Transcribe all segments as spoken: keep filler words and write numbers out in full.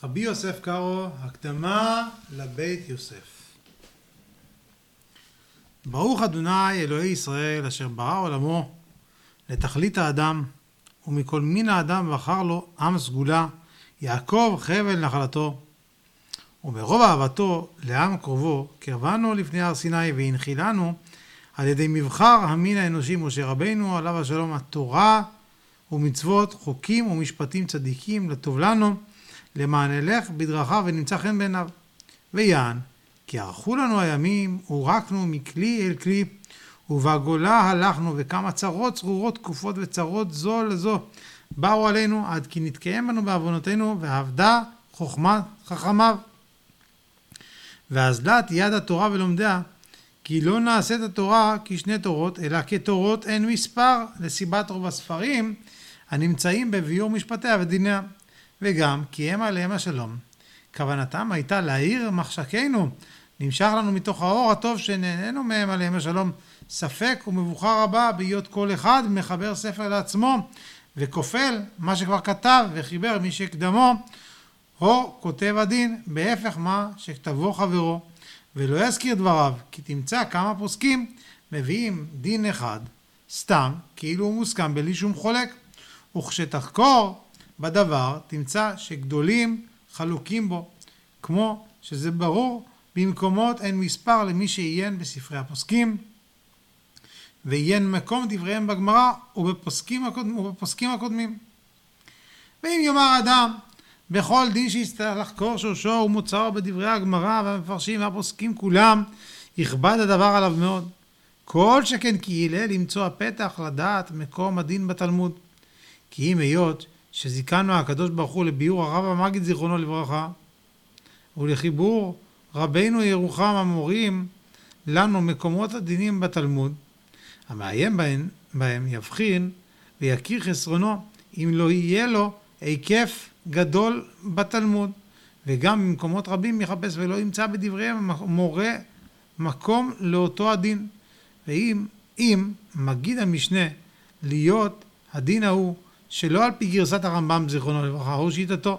רבי יוסף קארו, הקדמה לבית יוסף. ברוך אדוני אלוהי ישראל אשר ברא עולמו לתכלית האדם, ומכל מין האדם בחר לו עם סגולה, יעקב חבל נחלתו. ומרוב אהבתו לעם קרובו קרבנו לפני הר סיני והנחילנו על ידי מבחר המין האנושי משה רבינו עליו השלום התורה ומצוות, חוקים ומשפטים צדיקים לטוב לנו, למען נלך בדרכיו ונמצא חן בעיניו. ויען כי ערכו לנו הימים ורקנו מכלי אל כלי, ובגולה הלכנו, וכמה צרות צרורות תקופות וצרות זו לזו באו עלינו, עד כי נתקיים בנו בעוונותינו ועבדה חוכמת חכמיו. ואזלת יד התורה ולומדיה, כי לא נעשית התורה כשני תורות, אלא כתורות אין מספר, לסיבת רוב הספרים הנמצאים בביאור משפטיה ודיניה. וגם כי הם עליהם השלום, כוונתם הייתה להאיר מחשכנו, נמשך לנו מתוך האור הטוב שנהננו מהם עליהם השלום, ספק ומבוכה רבה בהיות כל אחד מחבר ספר לעצמו, וכופל מה שכבר כתב וחיבר מי שקדמו, או כותב הדין בהפך מה שכתבו חברו, ולא יזכיר דבריו, כי תמצא כמה פוסקים מביאים דין אחד, סתם, כאילו הוא מוסכם בלי שום חולק, וכשתחקור בדבר תמצא שגדולים חלוקים בו, כמו שזה ברור במקומות אין מספר למי שעיין בספרי הפוסקים, ועיין מקום דבריהם בגמרא ובפוסקים הקודמים, ובפוסקים הקודמים. ואם יאמר אדם בכל דין שיצטרך לחקור שורשו ומוצאו בדברי הגמרא והמפרשים והפוסקים כולם, יכבד הדבר עליו מאוד. כל שכן כי ילה למצוא הפתח לדעת מקום הדין בתלמוד. כי אם היות שזיכנו הקדוש ברוך הוא לביאור הרב המגיד זיכרונו לברכה, ולחיבור רבינו ירוחם המורים לנו מקומות הדינים בתלמוד, המעיין בהם, בהם יבחין ויכיר חסרונו, אם לא יהיה לו היקף גדול בתלמוד, וגם במקומות רבים יחפש ולא ימצא בדבריהם מורה מקום לאותו הדין. ואם אם מגיד המשנה להיות הדין ההוא שלא על פי גרסת הרמב"ם זיכרונו לברכה הוא שיטתו,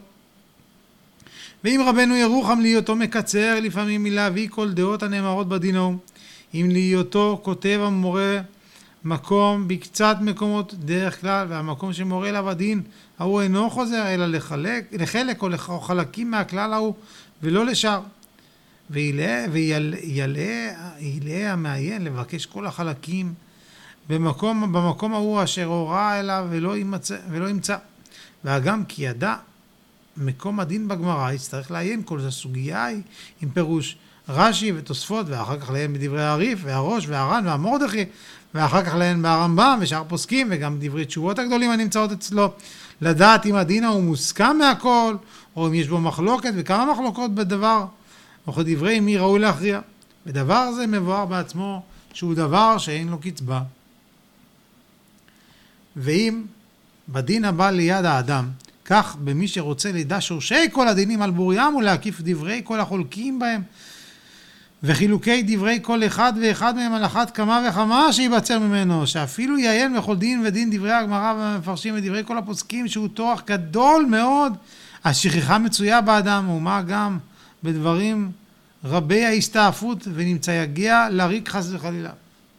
ואם רבנו ירוחם להיותו מקצר לפעמים מלהביא כל דעות הנאמרות בדין ההוא, אם להיותו כותב המורה מקום בקצת מקומות דרך כלל, והמקום שמורה אליו הדין ההוא אינו חוזר אלא לחלק, לחלק או לחלקים מהכלל ההוא ולא לשאר, וילאה וילאה המעיין לבקש כל החלקים במקום, במקום ההוא אשר הורה אליו ולא ימצא, ולא ימצא. והגם כי ידע מקום הדין בגמרא, יצטרך לעיין כל הסוגיה היא עם פירוש רש"י ותוספות, ואחר כך לעיין בדברי הריף והראש והר"ן והמרדכי, ואחר כך לעיין ברמב"ם ושאר פוסקים, וגם דברי תשובות הגדולים הנמצאות אצלו, לדעת אם הדין הוא מוסכם מהכל, או אם יש בו מחלוקת, וכמה מחלוקות בדבר, או כדברי מי ראוי להכריע. ודבר זה מבואר בעצמו שהוא דבר שאין לו קצבה. ואם בדין הבא ליד האדם, כך במי שרוצה לדע שורשי כל הדינים על בוריים ולהקיף דברי כל החולקים בהם, וחילוקי דברי כל אחד ואחד מהם על אחת כמה וכמה שיבצר ממנו, שאפילו יעיין בכל דין ודין דברי הגמרא והמפרשים ודברי כל הפוסקים, שהוא תואר גדול מאוד, השכחה מצויה באדם, ומה גם בדברים רבי ההסתעפות, ונמצא יגיע להריק חס וחלילה.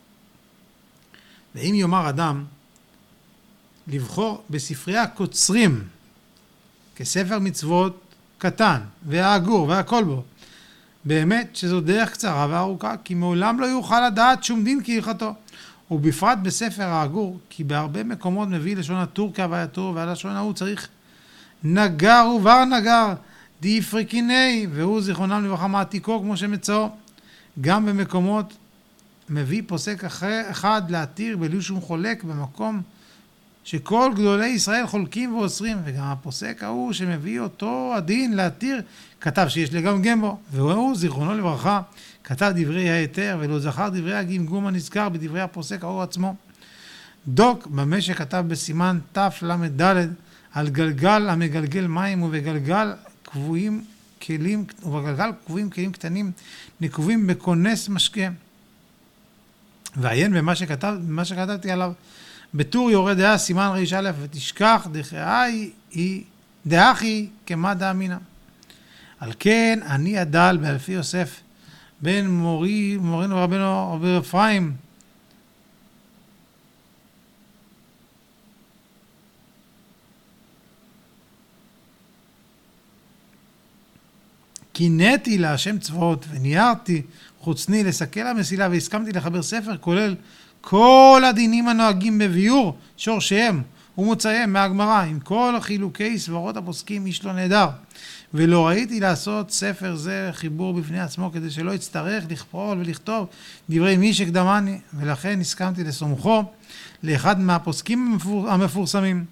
ואם יאמר אדם לבחור בספרי הקוצרים כספר מצוות קטן והאגור והכל בו, באמת שזו דרך קצרה וארוכה, כי מעולם לא יוכל לדעת שום דין כהלכתו, ובפרט בספר האגור, כי בהרבה מקומות מביא לשון הטור כהווייתו, ועל לשון ההוא צריך נגר ובר נגר דיפרקיני, והוא זיכרונם לברכה מעתיקו כמו שמצאו. גם במקומות מביא פוסק אחר אחד להתיר בלי שום חולק במקום שכל גדולי ישראל חולקים ואוסרים, וגם הפוסק ההוא שמביא אותו הדין להתיר כתב שיש לגמגם בו, והוא זיכרונו לברכה כתב דברי ההיתר ולא זכר דברי הגמגום הנזכר בדברי הפוסק ההוא עצמו. דוק במה שכתב בסימן תל"ד על גלגל המגלגל מים, ובגלגל קבועים כלים ובגלגל קבועים כלים קטנים נקובים בכונס משקה. ועיין במה שכתב, במה שכתבתי עליו בטור יורד דעה סימן ריש א', ותשכח דחי היא דאחי כמה דאמינה. על כן, אני הדל באלפי יוסף, בן מורי, מורנו ורבנו רבי אפרים, קינאתי להשם צבאות וניירתי חוצני לסכל המסילה והסכמתי לחבר ספר כולל כל הדינים הנוהגים בביור שורשיהם ומוצאיהם מהגמרא עם כל חילוקי סברות הפוסקים איש לא נהדר, ולא ראיתי לעשות ספר זה חיבור בפני עצמו כדי שלא יצטרך לכפול ולכתוב דברי מי שקדמני, ולכן הסכמתי לסומכו לאחד מהפוסקים המפורסמים.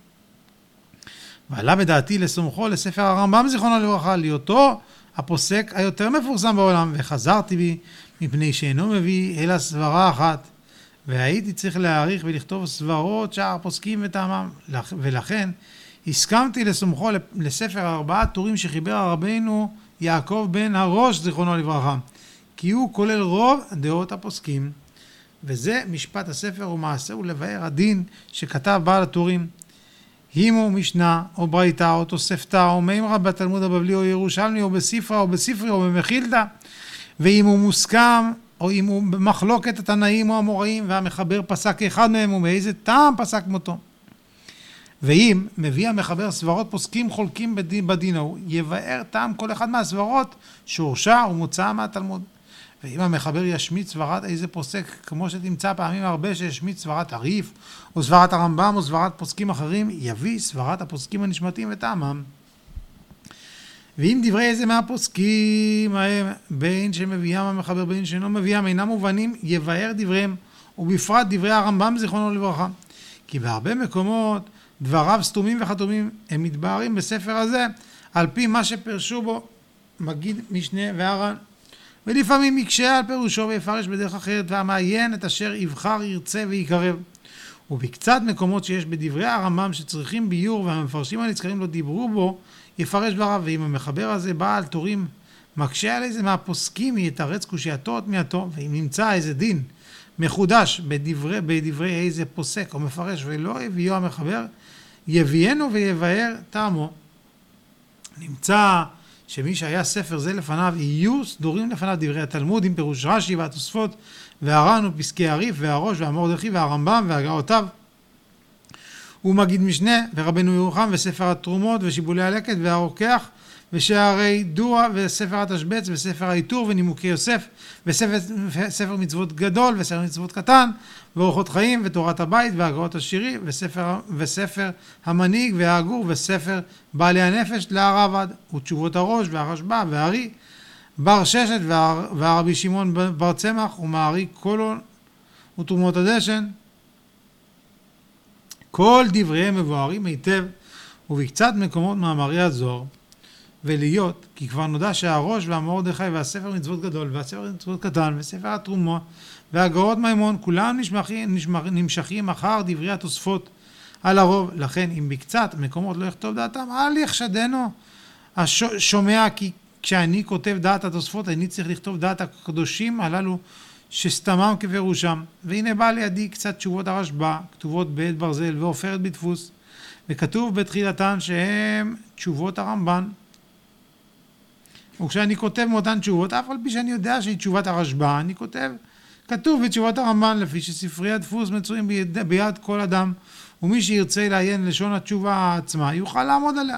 ועלה בדעתי לסומכו לספר הרמב"ם זיכרונו לברכה, להיותו הפוסק היותר מפורסם בעולם, וחזרתי בי מפני שאינו מביא אלא סברה אחת, והייתי צריך להעריך ולכתוב סברות שאר הפוסקים וטעמם, ולכן הסכמתי לסומכו לספר ארבעה טורים שחיבר הרבינו יעקב בן הראש זיכרונו לברכה, כי הוא כולל רוב דעות הפוסקים, וזה משפט הספר ומעשה ולבאר הדין שכתב בעל הטורים, אם הוא משנה או ברייתא או תוספתא או מימרא בתלמוד הבבלי או ירושלמי או בספרא או בספרי או במחילתא, ואם הוא מוסכם או אם הוא במחלוקת התנאים או המוראים והמחבר פסק אחד מהם ומאיזה טעם פסק מותו. ואם מביא המחבר סברות פוסקים חולקים בדין, בדין ההוא, יבאר טעם כל אחד מהסברות שורשה ומוצאה מהתלמוד. ואם המחבר ישמיץ סברת איזה פוסק, כמו שתמצא פעמים הרבה שהשמיץ סברת הריף, או סברת הרמב"ם, או סברת פוסקים אחרים, יביא סברת הפוסקים הנשמתים וטעמם. ואם דברי איזה מהפוסקים ההם, בין שמביאם המחבר בין שאינו מביאם, אינם מובנים, יבאר דבריהם, ובפרט דברי הרמב"ם זיכרונו לברכה. כי בהרבה מקומות דבריו סתומים וחתומים, הם מתבארים בספר הזה, על פי מה שפרשו בו מגיד משנה והר"ן. ולפעמים יקשה על פירושו ויפרש בדרך אחרת, והמעיין את אשר יבחר ירצה ויקרב. ובקצת מקומות שיש בדברי הרמב"ם שצריכים ביור והמפרשים הנזכרים לא דיברו בו, יפרש דבריו. ואם המחבר הזה בעל תורים מקשה על איזה מהפוסקים, יתרץ קושייתו או תמיהתו, ואם נמצא איזה דין מחודש בדברי, בדברי איזה פוסק או מפרש ולא הביאו המחבר, יביאנו ויבאר טעמו. נמצא שמי שהיה ספר זה לפניו, יהיו סדורים לפניו דברי התלמוד עם פירוש רש"י והתוספות והר"ן ופסקי הריף והראש והמרדכי והרמב"ם והגאותיו ומגיד משנה ורבנו ירוחם וספר התרומות ושיבולי הלקט והרוקח ושערי דוע וספר התשבץ וספר העיטור ונימוקי יוסף וספר מצוות גדול וספר מצוות קטן ואורחות חיים ותורת הבית והגאות השירי וספר, וספר המנהיג והאגור וספר בעלי הנפש לערבד ותשובות הראש והרשב"א והארי בר ששת והר, והרבי שמעון בר צמח ומערי קולון ותרומות הדשן. כל דבריהם מבוארים היטב ובקצת מקומות מאמרי הזוהר, ולהיות כי כבר נודע שהראש והמרדכי והספר מצוות גדול והספר מצוות קטן וספר התרומות והגאות מימון כולם נמשכים, נמשכים אחר דברי התוספות על הרוב. לכן אם בקצת מקומות לא יכתוב דעתם, אל יחשדנו השומע, כי כשאני כותב דעת התוספות אני צריך לכתוב דעת הקדושים הללו שסתמם כפירושם. והנה בא לידי קצת תשובות הרשב"א כתובות בעט ברזל ועופרת בדפוס, וכתוב בתחילתן שהם תשובות הרמב"ן, וכשאני כותב מאותן תשובות, אף על פי שאני יודע שהיא תשובת הרשב"א, אני כותב, כתוב בתשובת הרמב"ן, לפי שספרי הדפוס מצויים ביד, ביד כל אדם, ומי שירצה לעיין לשון התשובה עצמה, יוכל לעמוד עליה.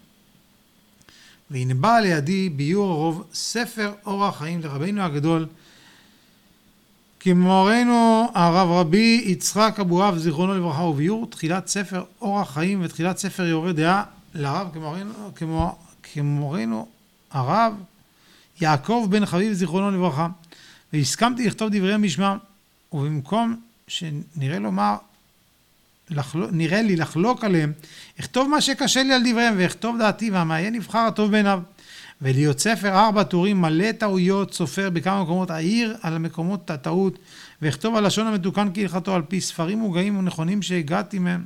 והנה בא לידי ביור הרוב ספר אורח חיים לרבינו הגדול, כמורנו הרב רבי יצחק אבואב זיכרונו לברכה, וביור תחילת ספר אורח חיים ותחילת ספר יורה דעה לרב כמורנו, כמו, כמורנו הרב יעקב בן חביב זיכרונו לברכה, והסכמתי לכתוב דבריהם בשמם, ובמקום שנראה לומר, לחלוק, נראה לי לחלוק עליהם, אכתוב מה שקשה לי על דבריהם, ואכתוב דעתי, והמעיין נבחר הטוב בעיניו. ולהיות ספר ארבע טורים מלא טעויות סופר בכמה מקומות, העיר על המקומות הטעות, ואכתוב הלשון המתוקן כהלכתו על פי ספרים מוגעים ונכונים שהגעתי מהם.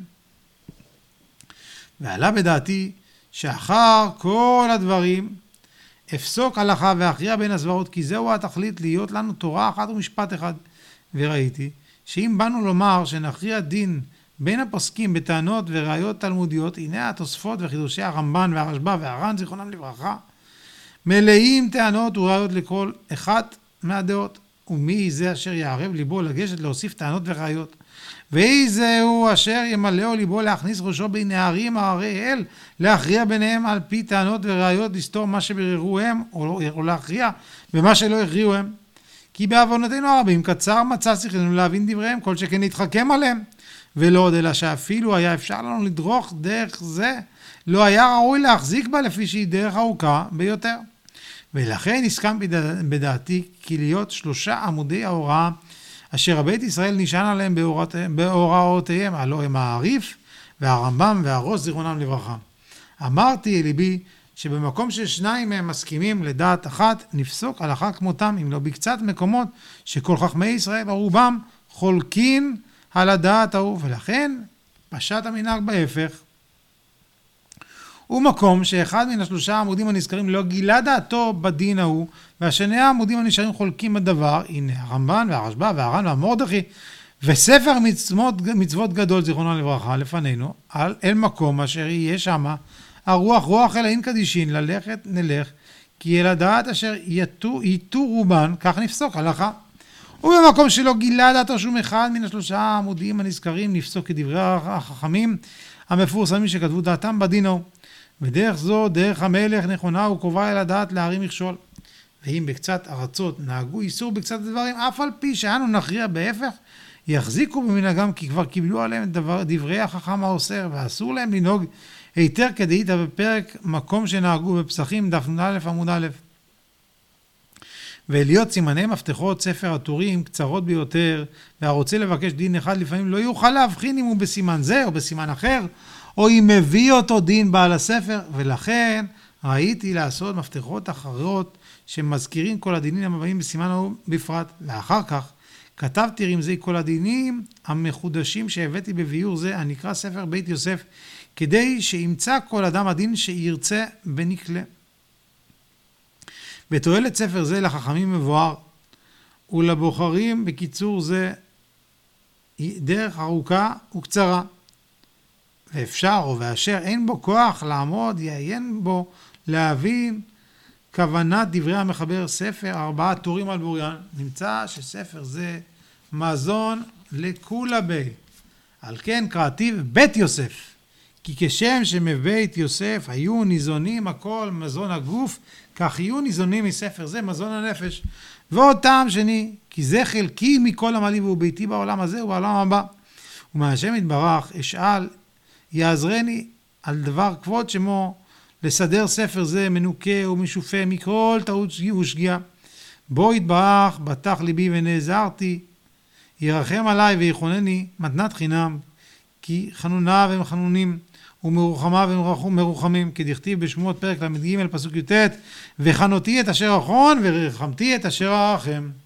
ועלה בדעתי שאחר כל הדברים אפסוק הלכה ואכריע בין הסברות, כי זהו התכלית להיות לנו תורה אחת ומשפט אחד. וראיתי שאם באנו לומר שנכריע דין בין הפוסקים בטענות וראיות תלמודיות, הנה התוספות וחידושי הרמב"ן והרשב"א והר"ן זיכרונם לברכה מלאים טענות וראיות לכל אחת מהדעות. ומי זה אשר יערב ליבו לגשת להוסיף טענות וראיות? ואיזה הוא אשר ימלאו ליבו להכניס ראשו בין נערים הררי אל, להכריע ביניהם על פי טענות וראיות, לסתור מה שבררו הם, או, או להכריע במה שלא הכריעו הם. כי בעוונותינו הרבים קצר מצא שכלנו להבין דבריהם, כל שכן להתחכם עליהם. ולא עוד אלא שאפילו היה אפשר לנו לדרוך דרך זה, לא היה ראוי להחזיק בה לפי שהיא דרך ארוכה ביותר. ולכן הסכם בדעתי כי להיות שלושה עמודי ההוראה, אשר הבית ישראל נשען עליהם בהוראותיהם, הלא הם העריף והרמב"ם והראש זיכרונם לברכה. אמרתי ליבי שבמקום ששניים מהם מסכימים לדעת אחת, נפסוק הלכה כמותם, אם לא בקצת מקומות שכל חכמי ישראל הרובם חולקין על הדעת ההוא, ולכן פשט המנהג בהפך. ומקום שאחד מן השלושה העמודים הנזכרים לא גילה דעתו בדין ההוא, והשני העמודים הנשארים חולקים בדבר, הנה הרמב"ן והרשב"א והר"ן והמרדכי, וספר מצוות, מצוות גדול זיכרונו לברכה לפנינו, על אל מקום אשר יהיה שמה, הרוח רוח אלוהים קדישין, ללכת נלך, כי אל הדעת אשר יתו, יתו רובן, כך נפסוק הלכה. ובמקום שלא גילה דעתו שום אחד מן השלושה העמודים הנזכרים, נפסוק כדברי החכמים המפורסמים שכתבו דעתם בדין ההוא. ודרך זו, דרך המלך נכונה וקרובה אל הדעת להרים מכשול. ואם בקצת ארצות נהגו איסור בקצת דברים, אף על פי שאנו נכריע בהפך, יחזיקו במנהגם, כי כבר קיבלו עליהם דבר, דברי החכם האוסר, ואסור להם לנהוג היתר כדאיתא בפרק מקום שנהגו בפסחים, דף א' עמוד א'. ולהיות סימני מפתחות ספר הטורים קצרות ביותר, והרוצה לבקש דין אחד לפעמים לא יוכל להבחין אם הוא בסימן זה או בסימן אחר, או אם מביא אותו דין בעל הספר, ולכן ראיתי לעשות מפתחות אחרות שמזכירים כל הדינים הבאים בסימן ההוא בפרט. ואחר כך כתבתי רמזי כל הדינים המחודשים שהבאתי בביור זה, הנקרא ספר בית יוסף, כדי שימצא כל אדם הדין שירצה בנקלה. ותועלת ספר זה לחכמים מבואר, ולבוחרים בקיצור זה דרך ארוכה וקצרה. ואפשר או ואשר אין בו כוח לעמוד, יעיין בו להבין כוונת דברי המחבר ספר ארבעה טורים על בוריין. נמצא שספר זה מזון לכולה בי. על כן קראתיו בית יוסף. כי כשם שמבית יוסף היו ניזונים הכל מזון הגוף, כך יהיו ניזונים מספר זה מזון הנפש. ועוד טעם שני, כי זה חלקי מכל עמלי והוא ביתי בעולם הזה ובעולם הבא. ומהשם יתברך אשאל יעזרני על דבר כבוד שמו לסדר ספר זה מנוקה ומשופה מכל טעות ושגיאה. בו יתברך בטח ליבי ונעזרתי, ירחם עליי ויחונני מתנת חינם, כי חנונה והם חנונים ומרוחמה והם מרוחמים, כדכתיב בשמות פרק למד ג' פסוק י"ט, וחנותי את אשר אחון ורחמתי את אשר ארחם.